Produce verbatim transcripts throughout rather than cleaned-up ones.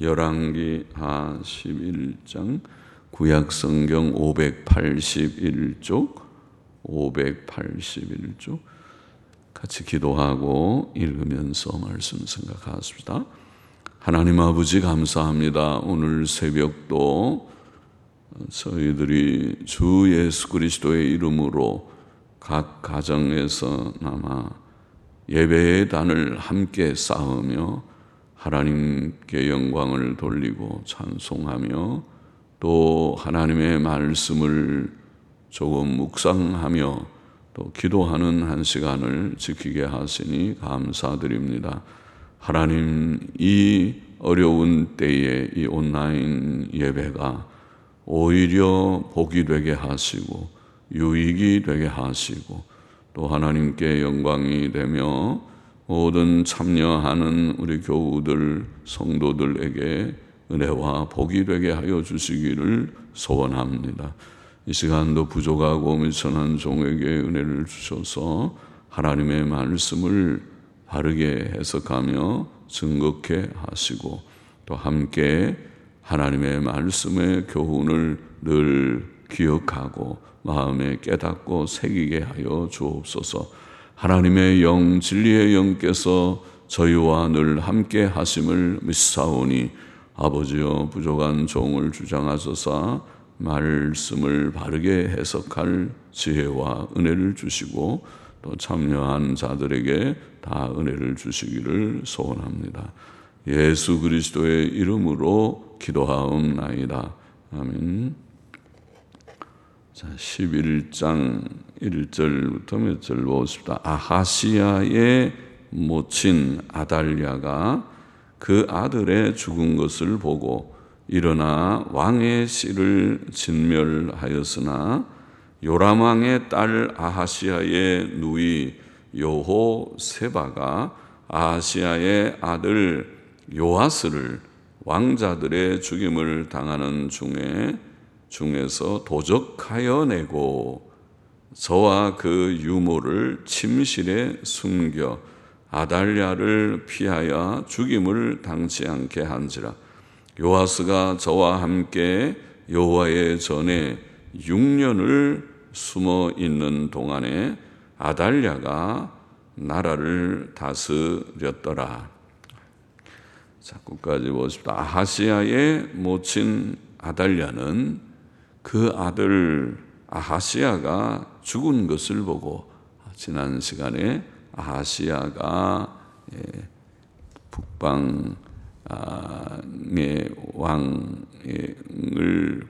열왕기 하 십일 장 구약성경 오백팔십일 쪽 오백팔십일 쪽 같이 기도하고 읽으면서 말씀 생각하십시다. 하나님 아버지 감사합니다. 오늘 새벽도 저희들이 주 예수 그리스도의 이름으로 각 가정에서 남아 예배의 단을 함께 쌓으며 하나님께 영광을 돌리고 찬송하며 또 하나님의 말씀을 조금 묵상하며 또 기도하는 한 시간을 지키게 하시니 감사드립니다. 하나님, 이 어려운 때에 이 온라인 예배가 오히려 복이 되게 하시고 유익이 되게 하시고 또 하나님께 영광이 되며 모든 참여하는 우리 교우들, 성도들에게 은혜와 복이 되게 하여 주시기를 소원합니다. 이 시간도 부족하고 미천한 종에게 은혜를 주셔서 하나님의 말씀을 바르게 해석하며 증거케 하시고 또 함께 하나님의 말씀의 교훈을 늘 기억하고 마음에 깨닫고 새기게 하여 주옵소서. 하나님의 영, 진리의 영께서 저희와 늘 함께 하심을 믿사오니 아버지여 부족한 종을 주장하소서 말씀을 바르게 해석할 지혜와 은혜를 주시고 또 참여한 자들에게 다 은혜를 주시기를 소원합니다. 예수 그리스도의 이름으로 기도하옵나이다. 아멘. 자, 십일 장 일 절부터 몇 절 보십시다. 아하시야의 모친 아달랴가 그 아들의 죽은 것을 보고 일어나 왕의 씨를 진멸하였으나 요람 왕의 딸 아하시야의 누이 여호세바가 아하시야의 아들 요아스를 왕자들의 죽임을 당하는 중에 중에서 도적하여 내고 저와 그 유모를 침실에 숨겨 아달랴를 피하여 죽임을 당치 않게 한지라. 요아스가 저와 함께 여호와의 전에 육 년을 숨어 있는 동안에 아달랴가 나라를 다스렸더라. 자, 끝까지 보십시다. 아하시야의 모친 아달랴는 그 아들 아하시야가 죽은 것을 보고, 지난 시간에 아하시야가 북방의 왕을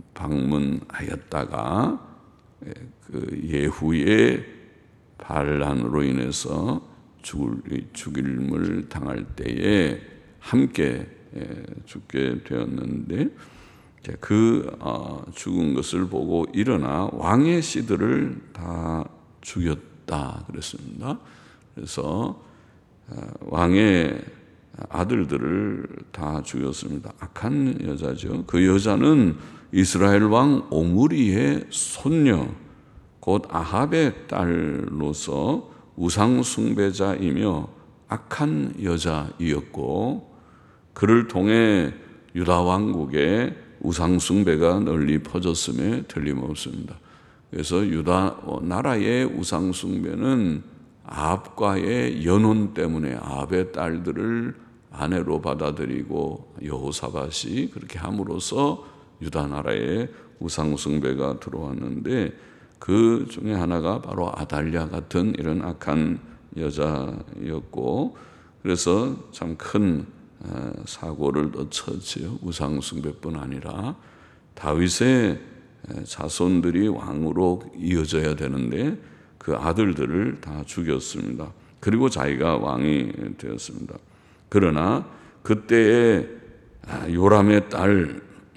방문하였다가 그 예후의 반란으로 인해서 죽을, 죽임을 당할 때에 함께 죽게 되었는데 그 죽은 것을 보고 일어나 왕의 씨들을 다 죽였다 그랬습니다. 그래서 왕의 아들들을 다 죽였습니다. 악한 여자죠. 그 여자는 이스라엘 왕 오므리의 손녀 곧 아합의 딸로서 우상 숭배자이며 악한 여자이었고 그를 통해 유다 왕국에 우상 숭배가 널리 퍼졌음에 틀림없습니다. 그래서 유다 나라의 우상 숭배는 아합과의 연혼 때문에 아합의 딸들을 아내로 받아들이고 여호사밧이 그렇게 함으로써 유다 나라에 우상 숭배가 들어왔는데 그 중에 하나가 바로 아달랴 같은 이런 악한 여자였고 그래서 참 큰 사고를 또 쳤지요. 우상 숭배뿐 아니라 다윗의 자손들이 왕으로 이어져야 되는데 그 아들들을 다 죽였습니다. 그리고 자기가 왕이 되었습니다. 그러나 그때에 요람의 딸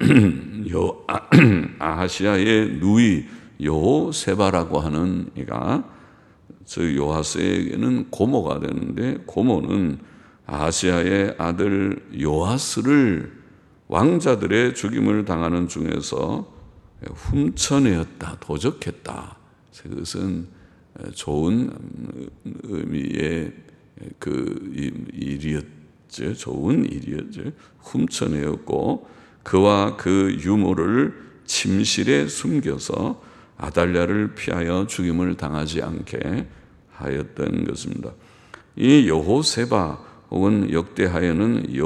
아하시야의 누이 여호세바라고 하는 이가 저 요아스에게는 고모가 되는데 고모는 아하시야의 아들 요아스를 왕자들의 죽임을 당하는 중에서 훔쳐내었다, 도적했다. 그것은 좋은 의미의 그 일이었 좋은 일이었죠. 훔쳐내었고 그와 그 유모를 침실에 숨겨서 아달랴를 피하여 죽임을 당하지 않게 하였던 것입니다. 이 여호세바 혹은 역대하에는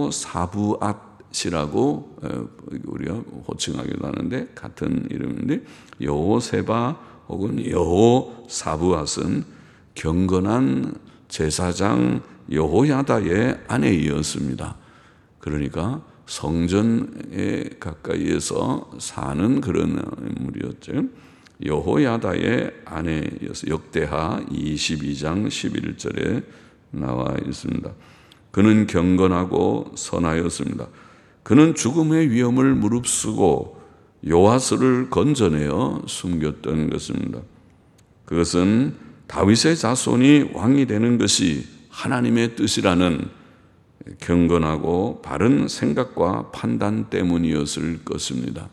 여호사부앗이라고 우리가 호칭하기도 하는데 같은 이름인데, 여호세바 혹은 여호사부앗은 경건한 제사장 여호야다의 아내이었습니다. 그러니까 성전에 가까이에서 사는 그런 인물이었죠. 여호야다의 아내여서 역대하 이십이 장 십일 절에 나와 있습니다. 그는 경건하고 선하였습니다. 그는 죽음의 위험을 무릅쓰고 요아스를 건져내어 숨겼던 것입니다. 그것은 다윗의 자손이 왕이 되는 것이 하나님의 뜻이라는 경건하고 바른 생각과 판단 때문이었을 것입니다.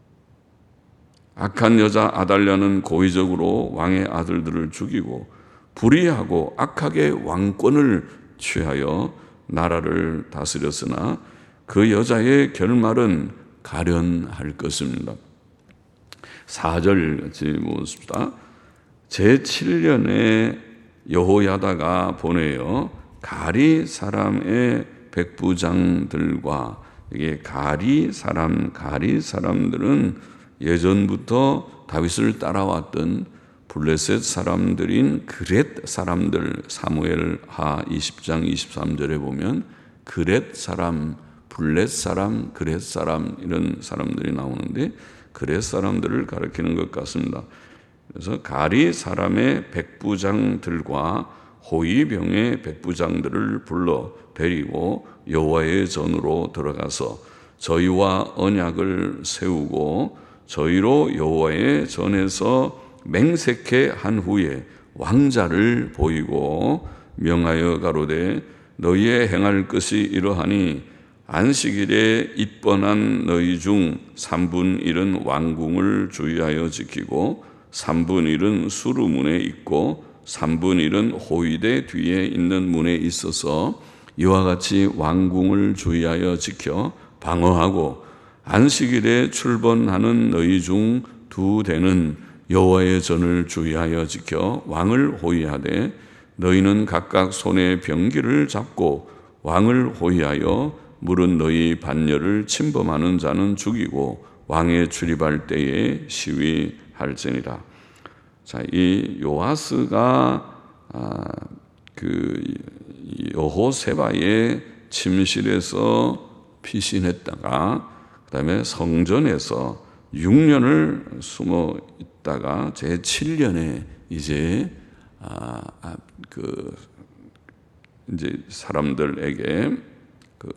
악한 여자 아달랴는 고의적으로 왕의 아들들을 죽이고 불의하고 악하게 왕권을 취하여 나라를 다스렸으나 그 여자의 결말은 가련할 것입니다. 사 절 같이 보십시다. 제칠 년에 여호야다가 보내어 가리 사람의 백부장들과, 이게 가리 사람, 가리 사람들은 예전부터 다윗을 따라왔던 블레셋 사람들인 그렛 사람들, 사무엘하 이십 장 이십삼 절에 보면 그렛 사람, 블렛 사람, 그렛 사람 이런 사람들이 나오는데 그렛 사람들을 가리키는 것 같습니다. 그래서 가리 사람의 백부장들과 호위병의 백부장들을 불러 데리고 여호와의 전으로 들어가서 저희와 언약을 세우고 저희로 여호와의 전에서 맹세케 한 후에 왕자를 보이고 명하여 가로되 너희의 행할 것이 이러하니 안식일에 입번한 너희 중 삼분 일은 왕궁을 주의하여 지키고 삼분 일은 수루문에 있고 삼분 일은 호위대 뒤에 있는 문에 있어서 이와 같이 왕궁을 주의하여 지켜 방어하고 안식일에 출번하는 너희 중 두 대는 여호와의 전을 주의하여 지켜 왕을 호위하되 너희는 각각 손에 병기를 잡고 왕을 호위하여 물은 너희 반열을 침범하는 자는 죽이고 왕에 출입할 때에 시위할지니라. 자, 이 요아스가 아, 그 여호세바의 침실에서 피신했다가 그다음에 성전에서 육 년을 숨어 있다가 제칠 년에 이제 아, 아, 그 이제 사람들에게 그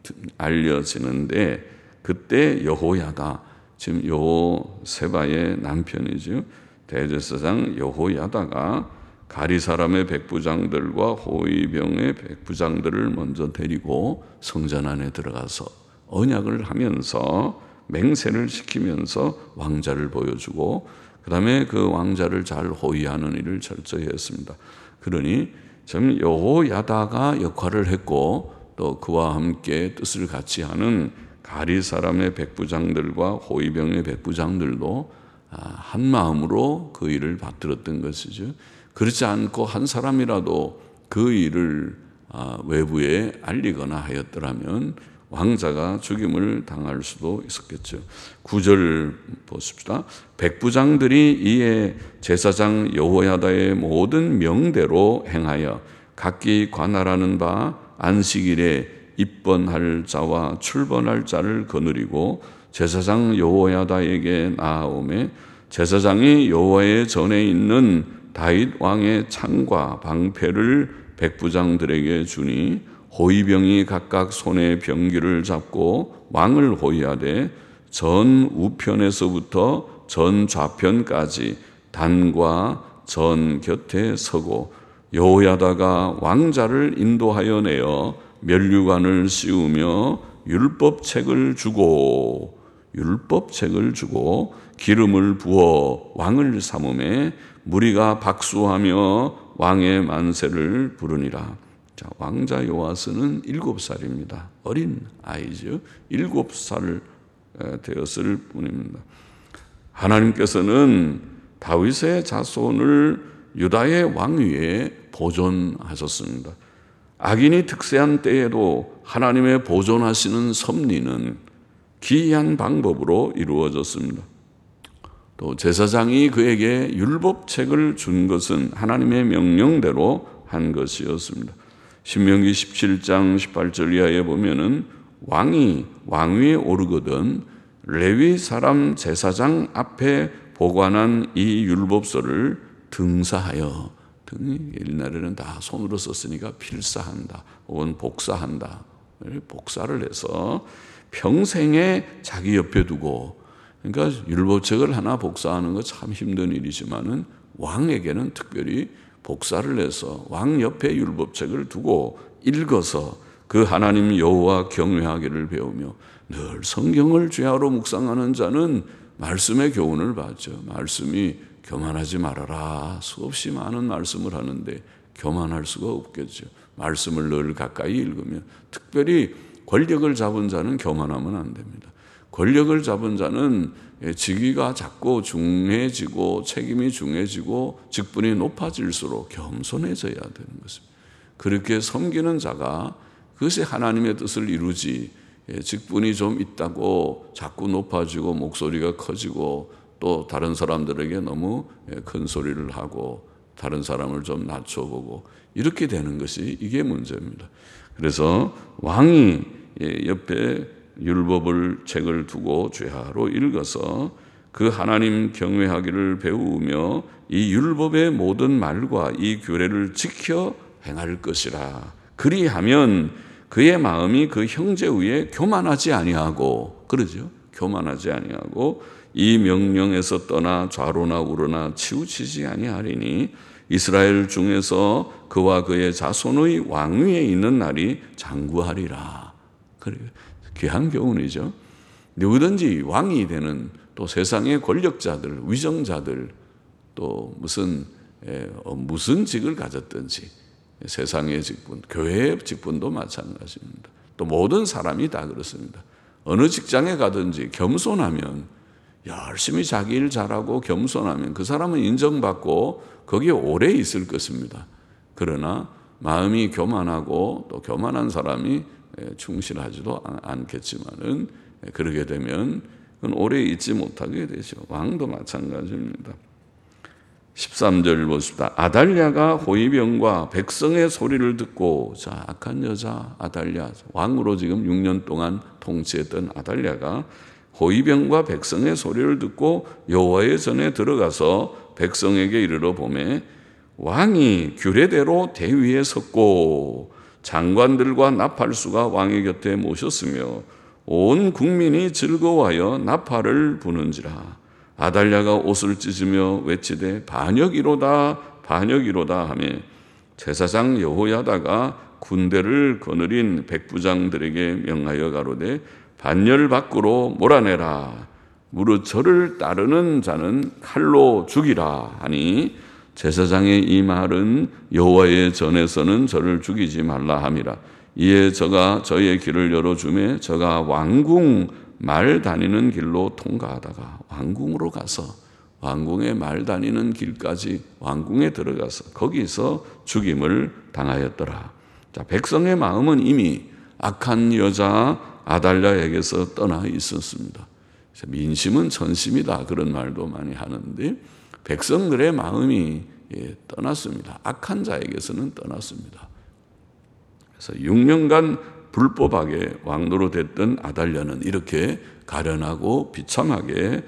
알려지는데, 그때 여호야다, 지금 여호세바의 남편이죠, 대제사장 여호야다가 가리 사람의 백부장들과 호위병의 백부장들을 먼저 데리고 성전 안에 들어가서 언약을 하면서 맹세를 시키면서 왕자를 보여주고 그 다음에 그 왕자를 잘 호위하는 일을 철저히 했습니다. 그러니 지금 여호야다가 역할을 했고 또 그와 함께 뜻을 같이 하는 가리 사람의 백부장들과 호위병의 백부장들도 한 마음으로 그 일을 받들었던 것이죠. 그렇지 않고 한 사람이라도 그 일을 외부에 알리거나 하였더라면 왕자가 죽임을 당할 수도 있었겠죠. 구 절 보십시다. 백부장들이 이에 제사장 여호야다의 모든 명대로 행하여 각기 관할하는 바 안식일에 입번할 자와 출번할 자를 거느리고 제사장 여호야다에게 나아오매 제사장이 여호와의 전에 있는 다윗 왕의 창과 방패를 백부장들에게 주니 호위병이 각각 손에 병기를 잡고 왕을 호위하되 전 우편에서부터 전 좌편까지 단과 전 곁에 서고 여호야다가 왕자를 인도하여 내어 면류관을 씌우며 율법책을 주고 율법책을 주고 기름을 부어 왕을 삼음에 무리가 박수하며 왕의 만세를 부르니라. 자, 왕자 요아스는 일곱 살입니다. 어린 아이죠. 일곱 살 되었을 뿐입니다. 하나님께서는 다윗의 자손을 유다의 왕위에 보존하셨습니다. 악인이 득세한 때에도 하나님의 보존하시는 섭리는 기이한 방법으로 이루어졌습니다. 또 제사장이 그에게 율법책을 준 것은 하나님의 명령대로 한 것이었습니다. 신명기 십칠 장 십팔 절 이하에 보면은 왕이 왕위에 오르거든 레위 사람 제사장 앞에 보관한 이 율법서를 등사하여, 등이 옛날에는 다 손으로 썼으니까 필사한다 혹은 복사한다, 복사를 해서 평생에 자기 옆에 두고, 그러니까 율법책을 하나 복사하는 거 참 힘든 일이지만은 왕에게는 특별히 복사를 해서 왕 옆에 율법책을 두고 읽어서 그 하나님 여호와 경외하기를 배우며 늘 성경을 죄하로 묵상하는 자는 말씀의 교훈을 받죠. 말씀이 교만하지 말아라. 수없이 많은 말씀을 하는데 교만할 수가 없겠죠. 말씀을 늘 가까이 읽으면, 특별히 권력을 잡은 자는 교만하면 안 됩니다. 권력을 잡은 자는 직위가 자꾸 중해지고 책임이 중해지고 직분이 높아질수록 겸손해져야 되는 것입니다. 그렇게 섬기는 자가 그것이 하나님의 뜻을 이루지, 직분이 좀 있다고 자꾸 높아지고 목소리가 커지고 또 다른 사람들에게 너무 큰 소리를 하고 다른 사람을 좀 낮춰보고 이렇게 되는 것이, 이게 문제입니다. 그래서 왕이 옆에 율법을 책을 두고 죄하로 읽어서 그 하나님 경외하기를 배우며 이 율법의 모든 말과 이 규례를 지켜 행할 것이라. 그리하면 그의 마음이 그 형제 위에 교만하지 아니하고, 그러죠? 교만하지 아니하고 이 명령에서 떠나 좌로나 우로나 치우치지 아니하리니 이스라엘 중에서 그와 그의 자손의 왕위에 있는 날이 장구하리라. 그래요. 귀한 교훈이죠. 누구든지 왕이 되는, 또 세상의 권력자들, 위정자들, 또 무슨 에, 어, 무슨 직을 가졌든지 세상의 직분, 교회의 직분도 마찬가지입니다. 또 모든 사람이 다 그렇습니다. 어느 직장에 가든지 겸손하면, 열심히 자기 일 잘하고 겸손하면 그 사람은 인정받고 거기에 오래 있을 것입니다. 그러나 마음이 교만하고 또 교만한 사람이 충실하지도 않겠지만은 그러게 되면 그건 오래 있지 못하게 되죠. 왕도 마찬가지입니다. 십삼 절 보십시다. 아달랴가 호위병과 백성의 소리를 듣고, 자, 악한 여자 아달랴, 왕으로 지금 육 년 동안 통치했던 아달랴가 호위병과 백성의 소리를 듣고 여호와의 전에 들어가서 백성에게 이르러 보매 왕이 규례대로 대위에 섰고 장관들과 나팔수가 왕의 곁에 모셨으며 온 국민이 즐거워하여 나팔을 부는지라. 아달랴가 옷을 찢으며 외치되 반역이로다 반역이로다 하며 제사장 여호야다가 군대를 거느린 백부장들에게 명하여 가로되 반열 밖으로 몰아내라. 무릇 저를 따르는 자는 칼로 죽이라 하니 제사장의 이 말은 여호와의 전에서는 저를 죽이지 말라 함이라. 이에 저가 저의 길을 열어주매 저가 왕궁 말 다니는 길로 통과하다가 왕궁으로 가서 왕궁의 말 다니는 길까지 왕궁에 들어가서 거기서 죽임을 당하였더라. 자, 백성의 마음은 이미 악한 여자 아달랴에게서 떠나 있었습니다. 민심은 천심이다, 그런 말도 많이 하는데 백성들의 마음이 떠났습니다. 악한 자에게서는 떠났습니다. 그래서 육 년간 불법하게 왕노릇했던 아달랴는 이렇게 가련하고 비참하게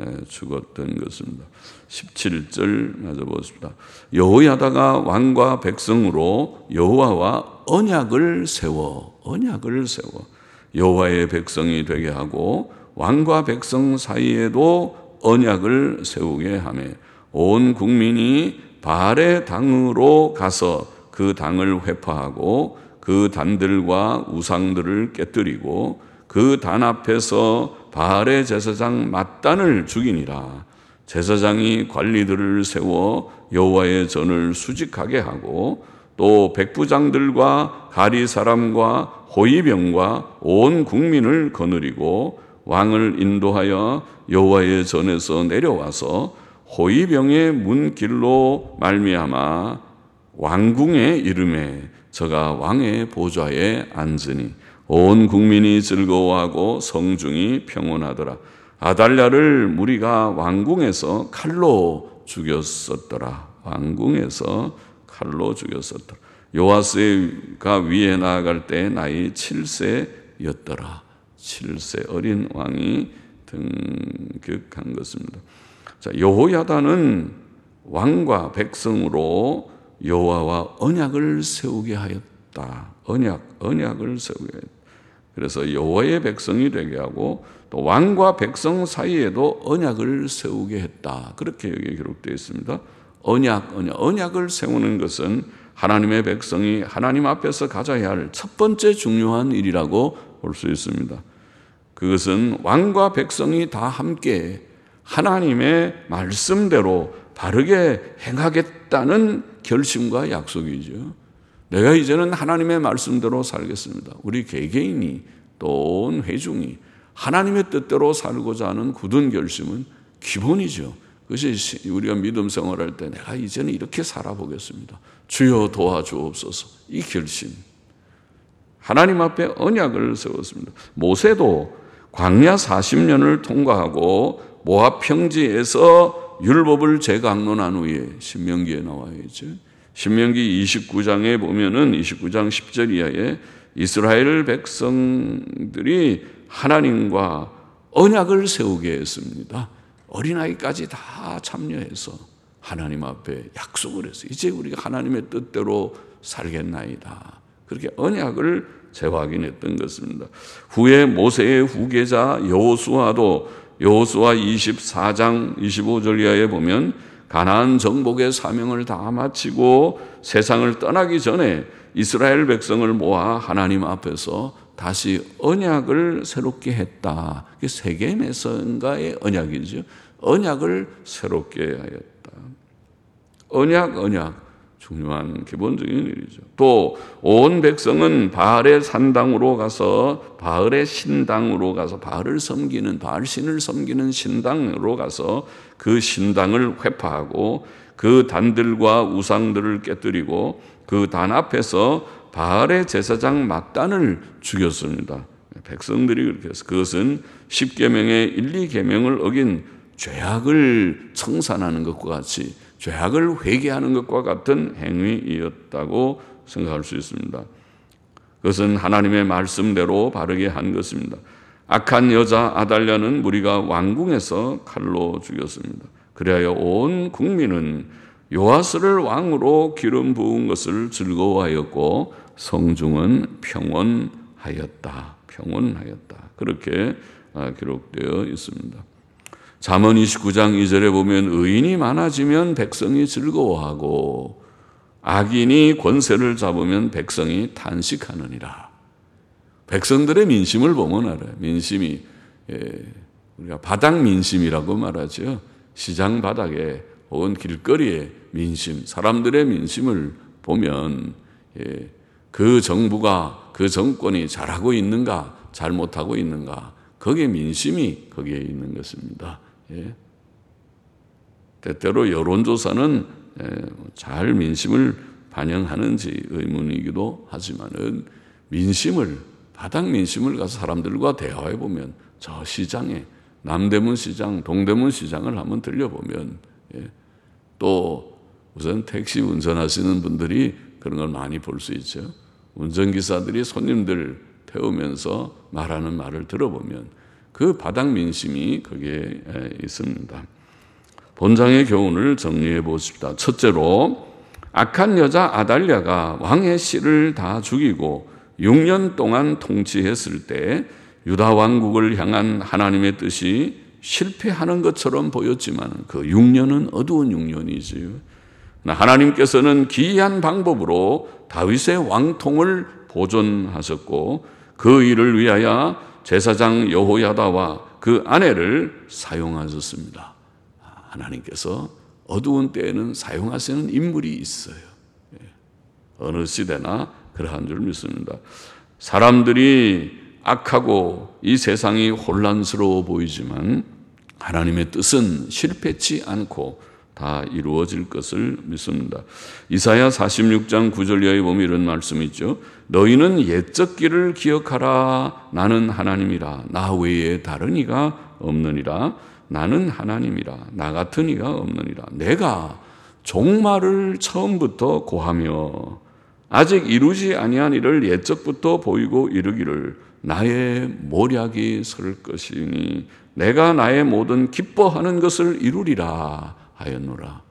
죽었던 것입니다. 십칠 절 마저 보십시다. 여호야다가 왕과 백성으로 여호와와 언약을 세워 언약을 세워 여호와의 백성이 되게 하고 왕과 백성 사이에도 언약을 세우게 하며 온 국민이 바알의 당으로 가서 그 당을 회파하고 그 단들과 우상들을 깨뜨리고 그 단 앞에서 바알의 제사장 맏단을 죽이니라. 제사장이 관리들을 세워 여호와의 전을 수직하게 하고 또 백부장들과 가리 사람과 호위병과 온 국민을 거느리고 왕을 인도하여 여호와의 전에서 내려와서 호위병의 문길로 말미암아 왕궁에 이르매 저가 왕의 보좌에 앉으니 온 국민이 즐거워하고 성중이 평온하더라. 아달랴를 무리가 왕궁에서 칼로 죽였었더라. 왕궁에서 칼로 죽였었더라. 요아스가 위에 나아갈 때 나이 칠 세였더라. 칠 세 어린 왕이 등극한 것입니다. 자, 여호야다는 왕과 백성으로 여호와와 언약을 세우게 하였다. 언약, 언약을 세우게 하였다. 그래서 여호와의 백성이 되게 하고 또 왕과 백성 사이에도 언약을 세우게 했다. 그렇게 여기 기록되어 있습니다. 언약, 언약, 언약을 세우는 것은 하나님의 백성이 하나님 앞에서 가져야 할 첫 번째 중요한 일이라고 볼 수 있습니다. 그것은 왕과 백성이 다 함께 하나님의 말씀대로 바르게 행하겠다는 결심과 약속이죠. 내가 이제는 하나님의 말씀대로 살겠습니다. 우리 개개인이 또 온 회중이 하나님의 뜻대로 살고자 하는 굳은 결심은 기본이죠. 그것이 우리가 믿음 생활할 때 내가 이제는 이렇게 살아보겠습니다. 주여 도와주옵소서. 이 결심. 하나님 앞에 언약을 세웠습니다. 모세도 광야 사십 년을 통과하고 모압 평지에서 율법을 재강론한 후에 신명기에 나와 있죠. 신명기 이십구 장에 보면은 이십구 장 십 절 이하에 이스라엘 백성들이 하나님과 언약을 세우게 했습니다. 어린아이까지 다 참여해서 하나님 앞에 약속을 해서 이제 우리가 하나님의 뜻대로 살겠나이다. 그렇게 언약을 재확인했던 것입니다. 후에 모세의 후계자 여호수아도 여호수아 이십사 장 이십오 절 이하에 보면 가나안 정복의 사명을 다 마치고 세상을 떠나기 전에 이스라엘 백성을 모아 하나님 앞에서 다시 언약을 새롭게 했다. 그게 세겜에서인가의 언약이죠. 언약을 새롭게 하였다. 언약, 언약. 중요한 기본적인 일이죠. 또 온 백성은 바알의 산당으로 가서 바알의 신당으로 가서 바알을 섬기는 바알 신을 섬기는 신당으로 가서 그 신당을 회파하고 그 단들과 우상들을 깨뜨리고 그 단 앞에서 바알의 제사장 mat단을 죽였습니다. 백성들이 그렇게 해서 그것은 십 계명의 일, 이 계명을 어긴 죄악을 청산하는 것과 같이 죄악을 회개하는 것과 같은 행위이었다고 생각할 수 있습니다. 그것은 하나님의 말씀대로 바르게 한 것입니다. 악한 여자 아달랴는 무리가 왕궁에서 칼로 죽였습니다. 그리하여 온 국민은 요아스를 왕으로 기름 부은 것을 즐거워하였고 성중은 평온하였다. 평온하였다. 그렇게 기록되어 있습니다. 잠언 이십구 장 이 절에 보면 의인이 많아지면 백성이 즐거워하고 악인이 권세를 잡으면 백성이 탄식하느니라. 백성들의 민심을 보면 알아요. 민심이 예, 우리가 바닥 민심이라고 말하죠. 시장 바닥에 혹은 길거리의 민심, 사람들의 민심을 보면 예, 그 정부가 그 정권이 잘하고 있는가 잘못하고 있는가 거기에 민심이 거기에 있는 것입니다. 예. 때때로 여론조사는 예, 잘 민심을 반영하는지 의문이기도 하지만은 민심을 바닥 민심을 가서 사람들과 대화해 보면 저 시장에 남대문 시장, 동대문 시장을 한번 들려보면 예, 또 우선 택시 운전하시는 분들이 그런 걸 많이 볼 수 있죠. 운전기사들이 손님들 태우면서 말하는 말을 들어보면 그 바닥 민심이 거기에 있습니다. 본장의 교훈을 정리해 보십시다. 첫째로 악한 여자 아달랴가 왕의 씨를 다 죽이고 육 년 동안 통치했을 때 유다 왕국을 향한 하나님의 뜻이 실패하는 것처럼 보였지만 그 육 년은 어두운 육 년이지요. 하나님께서는 기이한 방법으로 다윗의 왕통을 보존하셨고 그 일을 위하여 제사장 여호야다와 그 아내를 사용하셨습니다. 하나님께서 어두운 때에는 사용하시는 인물이 있어요. 어느 시대나 그러한 줄 믿습니다. 사람들이 악하고 이 세상이 혼란스러워 보이지만 하나님의 뜻은 실패치 않고 다 이루어질 것을 믿습니다. 이사야 사십육 장 구 절 이하에 보면 이런 말씀이 있죠. 너희는 옛적 길을 기억하라. 나는 하나님이라. 나 외에 다른 이가 없느니라. 나는 하나님이라. 나 같은 이가 없느니라. 내가 종말을 처음부터 고하며 아직 이루지 아니한 일을 옛적부터 보이고 이르기를 나의 모략이 설 것이니 내가 나의 모든 기뻐하는 것을 이루리라 하였노라.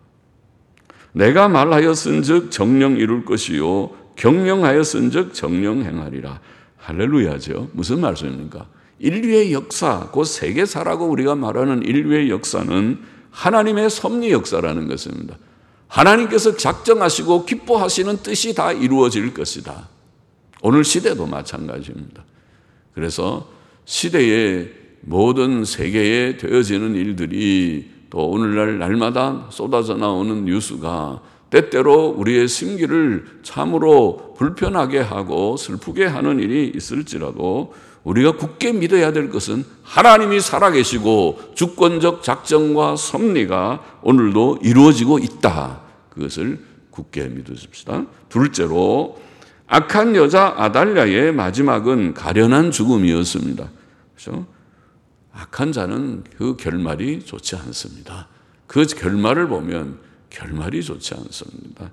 내가 말하였은즉 정령 이룰 것이요 경영하였은즉 정령 행하리라. 할렐루야죠. 무슨 말씀입니까? 인류의 역사, 그 세계사라고 우리가 말하는 인류의 역사는 하나님의 섭리 역사라는 것입니다. 하나님께서 작정하시고 기뻐하시는 뜻이 다 이루어질 것이다. 오늘 시대도 마찬가지입니다. 그래서 시대의 모든 세계에 되어지는 일들이 또 오늘날 날마다 쏟아져 나오는 뉴스가 때때로 우리의 심기를 참으로 불편하게 하고 슬프게 하는 일이 있을지라도 우리가 굳게 믿어야 될 것은 하나님이 살아계시고 주권적 작정과 섭리가 오늘도 이루어지고 있다. 그것을 굳게 믿으십시다. 둘째로 악한 여자 아달랴의 마지막은 가련한 죽음이었습니다. 그렇죠? 악한 자는 그 결말이 좋지 않습니다. 그 결말을 보면 결말이 좋지 않습니다.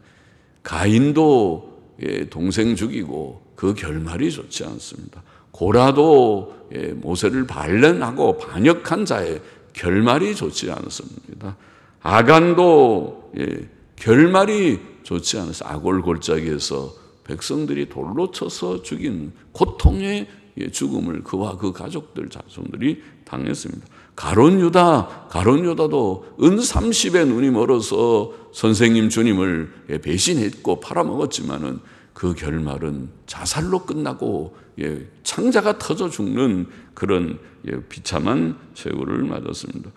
가인도 동생 죽이고 그 결말이 좋지 않습니다. 고라도 모세를 반란하고 반역한 자의 결말이 좋지 않습니다. 아간도 결말이 좋지 않았어요. 아골 골짜기에서 백성들이 돌로 쳐서 죽인 고통의 죽음을 그와 그 가족들 자손들이 당했습니다. 가론 유다, 가론 유다도 은 삼십에 눈이 멀어서 선생님 주님을 배신했고 팔아먹었지만은 그 결말은 자살로 끝나고 창자가 터져 죽는 그런 비참한 최후를 맞았습니다.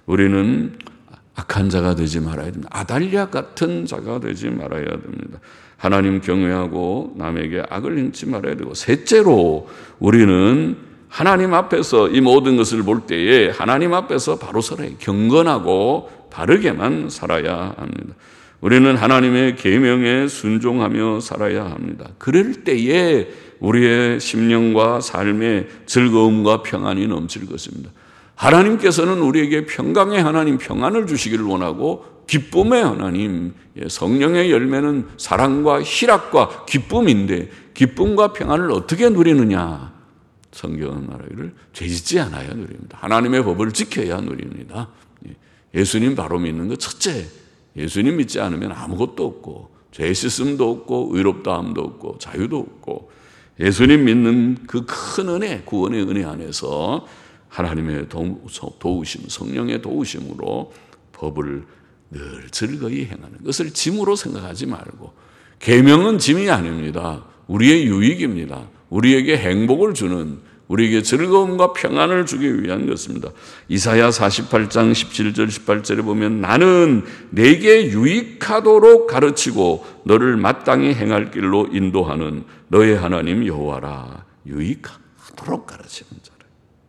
우리는 악한 자가 되지 말아야 됩니다. 아달랴 같은 자가 되지 말아야 됩니다. 하나님 경외하고 남에게 악을 행치 말아야 되고, 셋째로 우리는 하나님 앞에서 이 모든 것을 볼 때에 하나님 앞에서 바로 살아야 해요. 경건하고 바르게만 살아야 합니다. 우리는 하나님의 계명에 순종하며 살아야 합니다. 그럴 때에 우리의 심령과 삶의 즐거움과 평안이 넘칠 것입니다. 하나님께서는 우리에게 평강의 하나님, 평안을 주시기를 원하고 기쁨의 하나님, 성령의 열매는 사랑과 희락과 기쁨인데 기쁨과 평안을 어떻게 누리느냐? 성경은 말하기를 죄짓지 않아야 누립니다. 하나님의 법을 지켜야 누립니다. 예수님 바로 믿는 것 첫째, 예수님 믿지 않으면 아무것도 없고 죄 씻음도 없고 의롭다함도 없고 자유도 없고, 예수님 믿는 그 큰 은혜, 구원의 은혜 안에서 하나님의 도우심, 성령의 도우심으로 법을 늘 즐거이 행하는 것을 짐으로 생각하지 말고, 계명은 짐이 아닙니다. 우리의 유익입니다. 우리에게 행복을 주는, 우리에게 즐거움과 평안을 주기 위한 것입니다. 이사야 사십팔 장 십칠 절 십팔 절에 보면 나는 내게 유익하도록 가르치고 너를 마땅히 행할 길로 인도하는 너의 하나님 여호와라. 유익하도록 가르치는 자라.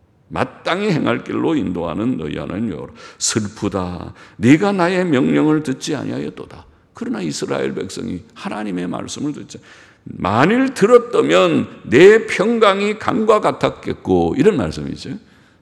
마땅히 행할 길로 인도하는 너희 하나님 여호와라. 슬프다. 네가 나의 명령을 듣지 아니하였도다. 그러나 이스라엘 백성이 하나님의 말씀을 듣지, 만일 들었다면 내 평강이 강과 같았겠고, 이런 말씀이죠.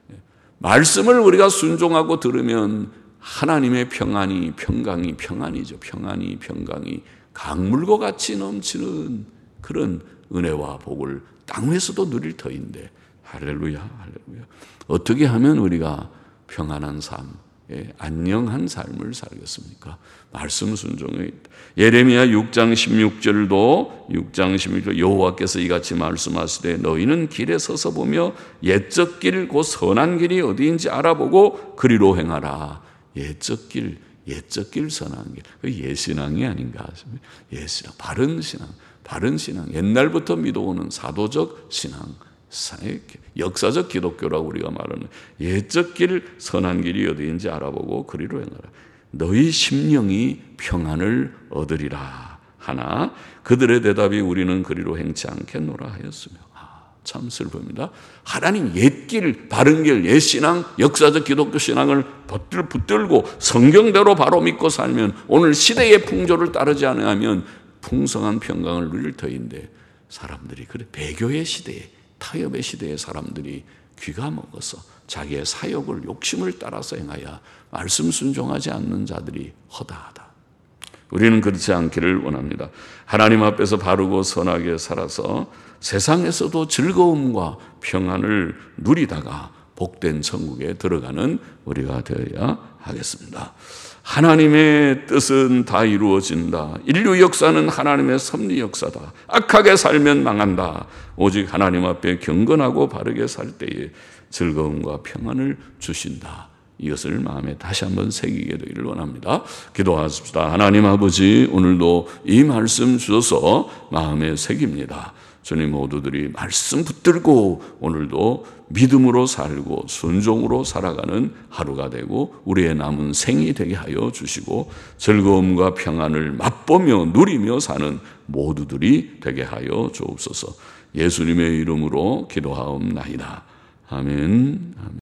말씀을 우리가 순종하고 들으면 하나님의 평안이, 평강이, 평안이죠. 평안이, 평강이 강물과 같이 넘치는 그런 은혜와 복을 땅 위에서도 누릴 터인데, 할렐루야, 할렐루야. 어떻게 하면 우리가 평안한 삶, 예, 안녕한 삶을 살겠습니까? 말씀 순종에 있다. 예레미야 육 장 십육 절도 육 장 십육 절 여호와께서 이같이 말씀하시되 너희는 길에 서서 보며 옛적 길 곧 선한 길이 어디인지 알아보고 그리로 행하라. 옛적 길, 옛적 길 선한 길. 그 예신앙이 아닌가 하십니다. 예신앙, 바른 신앙, 바른 신앙. 옛날부터 믿어오는 사도적 신앙. 역사적 기독교라고 우리가 말하는 옛적 길, 선한 길이 어디인지 알아보고 그리로 행하라. 너희 심령이 평안을 얻으리라 하나 그들의 대답이 우리는 그리로 행치 않겠노라 하였으며. 아, 참 슬픕니다. 하나님 옛길, 바른길, 옛신앙, 역사적 기독교 신앙을 붙들, 붙들고 성경대로 바로 믿고 살면, 오늘 시대의 풍조를 따르지 않으면 풍성한 평강을 누릴 터인데, 사람들이 그래 배교의 시대에, 타협의 시대의 사람들이 귀가 먹어서 자기의 사욕을, 욕심을 따라서 행하여 말씀 순종하지 않는 자들이 허다하다. 우리는 그렇지 않기를 원합니다. 하나님 앞에서 바르고 선하게 살아서 세상에서도 즐거움과 평안을 누리다가 복된 천국에 들어가는 우리가 되어야 하겠습니다. 하나님의 뜻은 다 이루어진다. 인류 역사는 하나님의 섭리 역사다. 악하게 살면 망한다. 오직 하나님 앞에 경건하고 바르게 살 때에 즐거움과 평안을 주신다. 이것을 마음에 다시 한번 새기게 되기를 원합니다. 기도하십시다. 하나님 아버지, 오늘도 이 말씀 주셔서 마음에 새깁니다. 주님, 모두들이 말씀 붙들고 오늘도 믿음으로 살고 순종으로 살아가는 하루가 되고 우리의 남은 생이 되게 하여 주시고 즐거움과 평안을 맛보며 누리며 사는 모두들이 되게 하여 주옵소서. 예수님의 이름으로 기도하옵나이다. 아멘. 아멘.